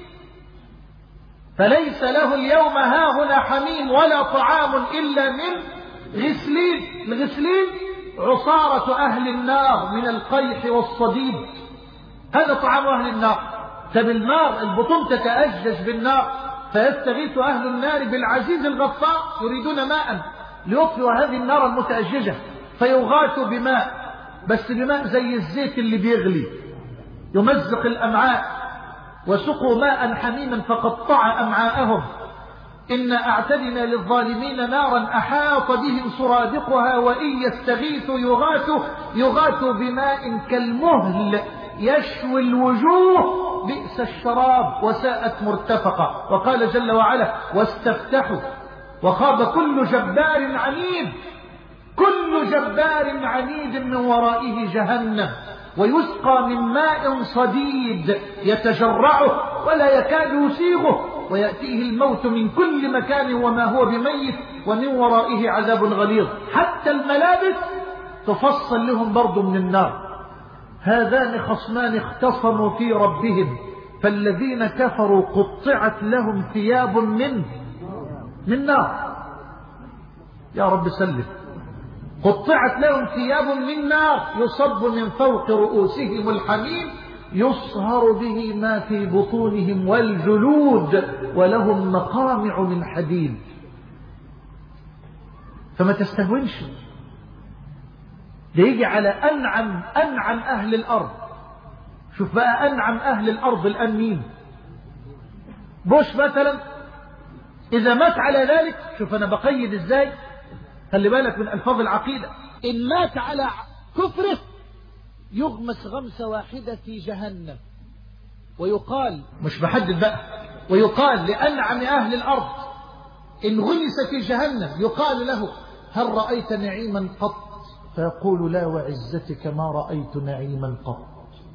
فليس له اليوم هاهنا حميم ولا طعام إلا من غسلين. الغسلين عصارة أهل النار من القيح والصديد، هذا طعام أهل النار. طب النار البطون تتأجج بالنار، فيستغيث أهل النار بالعزيز الغفار يريدون ماء ليطفئوا هذه النار المتأججة، فيغاثوا بماء، بس بماء زي الزيت اللي بيغلي يمزق الأمعاء. وسقوا ماء حميما فقطع أمعاءهم. إنا أعتدنا للظالمين نارا أحاط بهم سرادقها وإن يستغيثوا يغاثوا يغاثوا بماء كالمهل يشوي الوجوه بئس الشراب وساءت مرتفقة. وقال جل وعلا واستفتحوا وخاب كل جبار عنيد. كل جبار عنيد من ورائه جهنم ويسقى من ماء صديد يتجرعه ولا يكاد يسيغه ويأتيه الموت من كل مكان وما هو بميت ومن ورائه عذاب غليظ. حتى الملابس تفصل لهم برضو من النار. هذان خصمان اختصموا في ربهم فالذين كفروا قطعت لهم ثياب من من نار. يا رب سلم. قطعت لهم ثياب من نار يصب من فوق رؤوسهم الحميم يصهر به ما في بطونهم والجلود ولهم مقامع من حديد. فما تستهونش. ده يجي على أنعم أنعم أهل الأرض. شوف بقى أنعم أهل الأرض الآن مين؟ بوش مثلا إذا مات على ذلك. شوف أنا بقيد إزاي. خلي بالك من ألفاظ العقيدة. إن مات على كفره يغمس غمسة واحدة في جهنم. ويقال مش بحدد بقى. ويقال لأنعم أهل الأرض إن غمس في جهنم يقال له هل رأيت نعيما قط؟ فيقول لا وعزتك ما رأيت نعيما قط.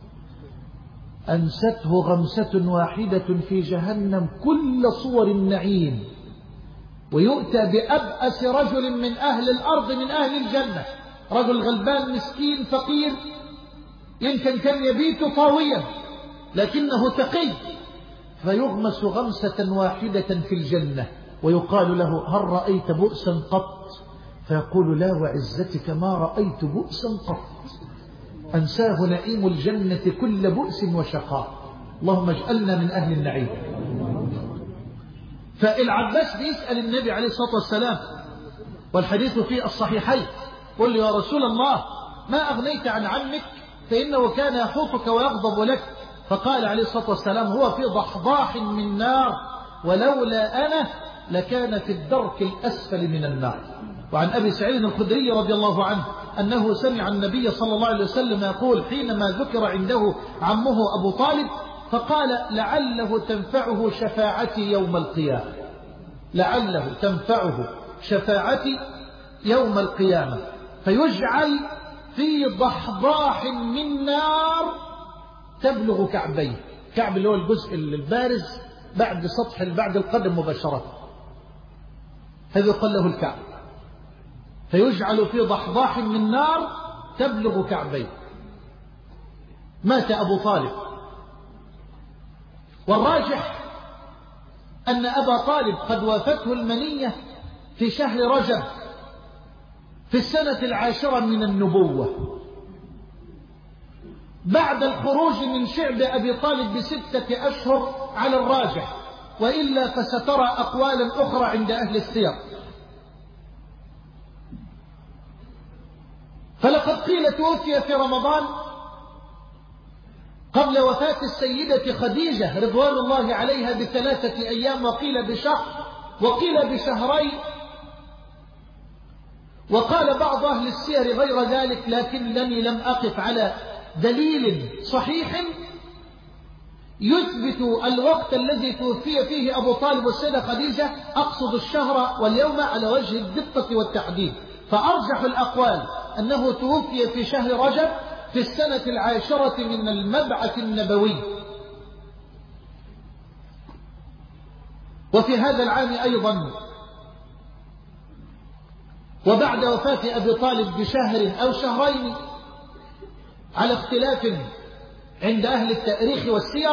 أنسته غمسة واحدة في جهنم كل صور النعيم. ويؤتى بأبأس رجل من أهل الأرض من أهل الجنة. رجل غلبان مسكين فقير يمكن كان يبيت طاويا لكنه تقي فيغمس غمسة واحدة في الجنة ويقال له هل رأيت بؤسا قط؟ فيقول لا وعزتك ما رأيت بؤسا قط. أنساه نعيم الجنة كل بؤس وشقاء. اللهم اجعلنا من أهل النعيم. فالعباس بيسأل النبي عليه الصلاة والسلام والحديث في الصحيحين قل يا رسول الله ما أغنيت عن عمك فإنه كان يحوطك ويغضب لك. فقال عليه الصلاة والسلام هو في ضحضاح من نار ولولا أنا لكان في الدرك الأسفل من النار. وعن أبي سعيد الخدري رضي الله عنه أنه سمع النبي صلى الله عليه وسلم يقول حينما ذكر عنده عمه أبو طالب فقال لعله تنفعه شفاعتي يوم القيامة. لعله تنفعه شفاعتي يوم القيامة فيجعل في ضحضاح من نار تبلغ كعبيه. كعب اللي هو الجزء البارز بعد سطح بعد القدم مباشرة. هذا يقال له الكعب. فيجعل في ضحضاح من نار تبلغ كعبيه. مات أبو طالب. والراجح أن أبا طالب قد وافته المنية في شهر رجب في السنة العاشرة من النبوة بعد الخروج من شعب أبي طالب بستة أشهر على الراجح. وإلا فسترى أقوالا أخرى عند أهل السير. فلقد قيل توفي في رمضان قبل وفاة السيدة خديجة رضوان الله عليها بثلاثة أيام وقيل بشهر وقيل بشهرين. وقال بعض أهل السير غير ذلك لكنني لم أقف على دليل صحيح يثبت الوقت الذي توفي فيه أبو طالب والسيدة خديجة. أقصد الشهر واليوم على وجه الدقة والتحديد. فأرجح الأقوال أنه توفي في شهر رجب في السنة العاشرة من المبعث النبوي. وفي هذا العام أيضا وبعد وفاة أبي طالب بشهر أو شهرين على اختلاف عند أهل التاريخ والسير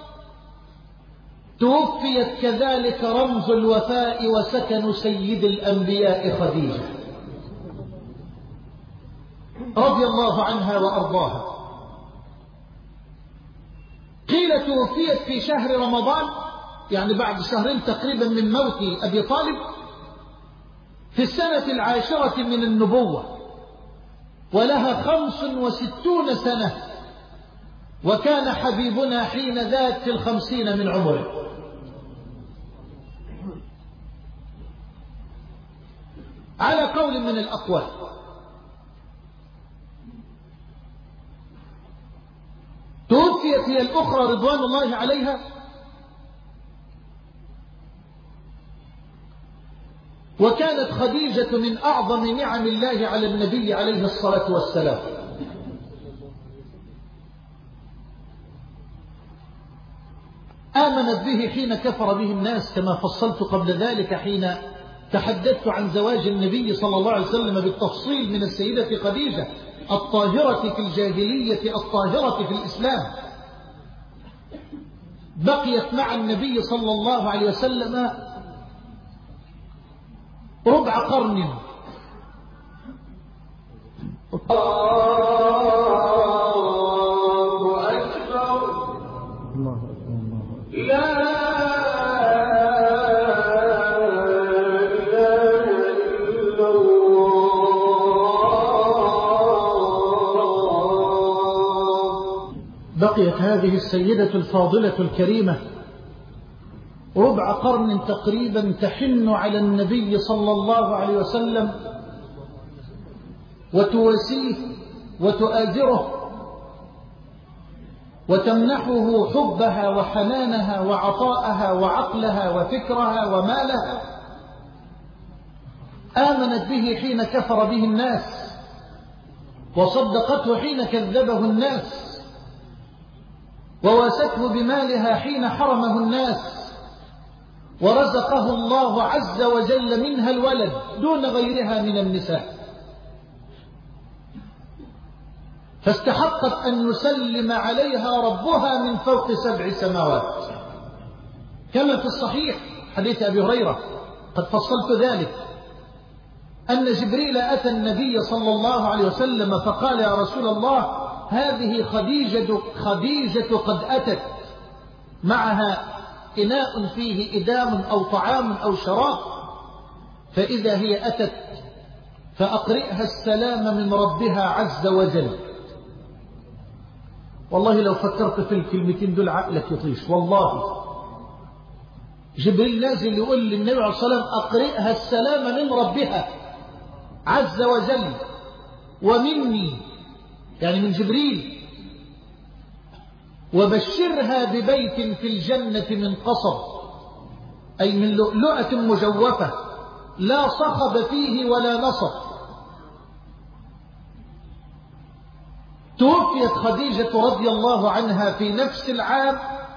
توفيت كذلك رمز الوفاء وسكن سيد الأنبياء خديجة رضي الله عنها وأرضاها. قيل توفيت في شهر رمضان يعني بعد شهرين تقريبا من موت أبي طالب في السنة العاشرة من النبوة ولها خمس وستون سنة. وكان حبيبنا حين ذاك في الخمسين من عمره. على قول من الأقوال توفي توفيت هي الأخرى رضوان الله عليها، وكانت خديجة من أعظم نعم الله على النبي عليه الصلاة والسلام. آمنت به حين كفر به الناس، كما فصلت قبل ذلك حين تحدثت عن زواج النبي صلى الله عليه وسلم بالتفصيل من السيدة خديجة الطاهرة في الجاهلية الطاهرة في الإسلام. بقيت مع النبي صلى الله عليه وسلم ربع قرن. الله أكبر الله أكبر لا بقيت هذه السيدة الفاضلة الكريمة ربع قرن تقريبا تحن على النبي صلى الله عليه وسلم وتواسيه وتؤازره وتمنحه حبها وحنانها وعطاءها وعقلها وفكرها ومالها. آمنت به حين كفر به الناس، وصدقته حين كذبه الناس، وواسته بمالها حين حرمه الناس، ورزقه الله عز وجل منها الولد دون غيرها من النساء، فاستحقت أن يسلم عليها ربها من فوق سبع سماوات، كما في الصحيح حديث أبي هريرة قد فصلت ذلك، أن جبريل أتى النبي صلى الله عليه وسلم فقال: يا رسول الله، هذه خديجة, خديجة قد أتت، معها إناء فيه إدام أو طعام أو شراب، فإذا هي أتت فأقرئها السلام من ربها عز وجل. والله لو فكرت في الكلمتين دول عقلك يطيش. والله جبريل نازل يقول للنبي عليه الصلاة والسلام: أقرئها السلام من ربها عز وجل ومني، يعني من جبريل، وبشرها ببيت في الجنة من قصب، أي من لؤلؤة مجوفة لا صخب فيه ولا نصب. توفيت خديجة رضي الله عنها في نفس العام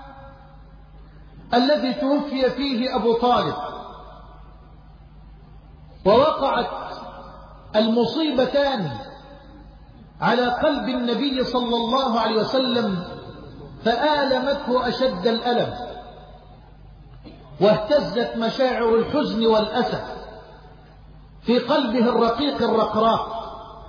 الذي توفي فيه أبو طالب، ووقعت المصيبتان على قلب النبي صلى الله عليه وسلم فآلمته أشد الألم، واهتزت مشاعر الحزن والأسى في قلبه الرقيق الرقراق.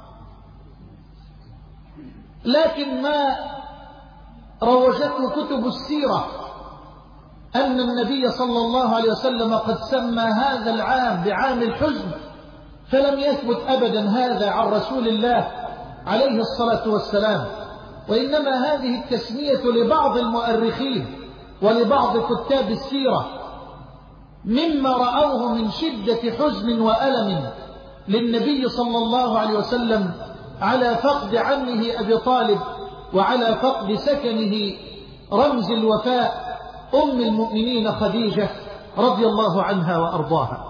لكن ما روجته كتب السيرة أن النبي صلى الله عليه وسلم قد سمى هذا العام بعام الحزن، فلم يثبت أبدا هذا عن رسول الله عليه الصلاة والسلام، وإنما هذه التسمية لبعض المؤرخين ولبعض كتاب السيرة مما رأوه من شدة حزن وألم للنبي صلى الله عليه وسلم على فقد عمه أبي طالب، وعلى فقد سكنه رمز الوفاء أم المؤمنين خديجة رضي الله عنها وأرضاها.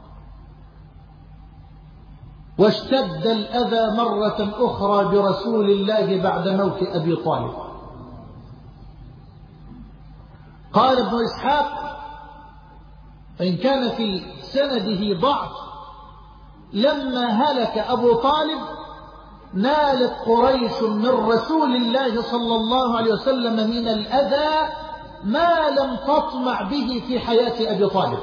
واشتد الأذى مرة أخرى برسول الله بعد موت أبي طالب. قال ابن إسحاق: فإن كان في سنده ضعف، لما هلك أبو طالب نالت قريش من رسول الله صلى الله عليه وسلم من الأذى ما لم تطمع به في حياة أبي طالب.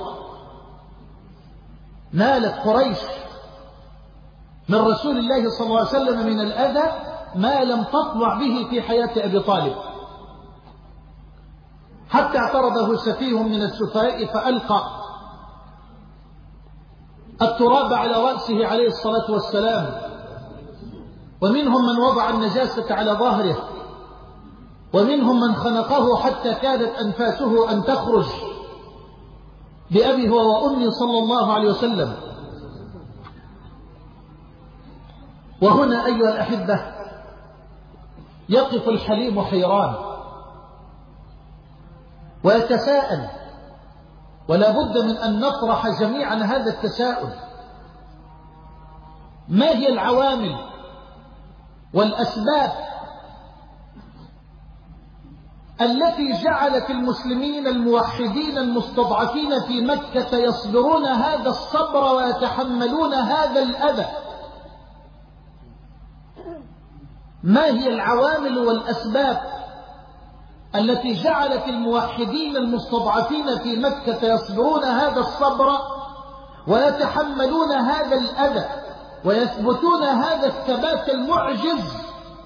نالت قريش من رسول الله صلى الله عليه وسلم من الأذى ما لم تطمع به في حياة أبي طالب، حتى اعترضه سفيه من السفهاء فألقى التراب على رأسه عليه الصلاة والسلام، ومنهم من وضع النجاسة على ظهره، ومنهم من خنقه حتى كادت أنفاسه أن تخرج بأبي هو وأمي صلى الله عليه وسلم. وهنا أيها الأحبة يقف الحليم حيران، ويتساءل، ولا بد من أن نطرح جميعا هذا التساؤل: ما هي العوامل والأسباب التي جعلت المسلمين الموحدين المستضعفين في مكة يصبرون هذا الصبر ويتحملون هذا الأذى؟ ما هي العوامل والأسباب التي جعلت الموحدين المستضعفين في مكة يصبرون هذا الصبر ويتحملون هذا الأذى ويثبتون هذا الثبات المعجز؟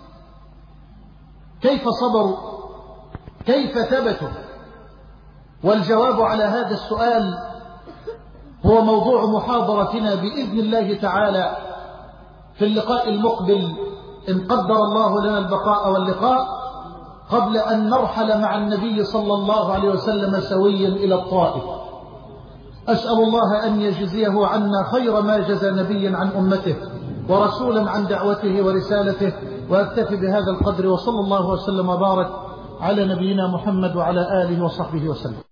كيف صبروا؟ كيف ثبتوا؟ والجواب على هذا السؤال هو موضوع محاضرتنا بإذن الله تعالى في اللقاء المقبل إن قدر الله لنا البقاء واللقاء، قبل أن نرحل مع النبي صلى الله عليه وسلم سويا إلى الطائف. أسأل الله أن يجزيه عنا خير ما جزى نبيا عن أمته ورسولا عن دعوته ورسالته، وأكتفي بهذا القدر، وصلى الله وسلم وبارك على نبينا محمد وعلى آله وصحبه وسلم.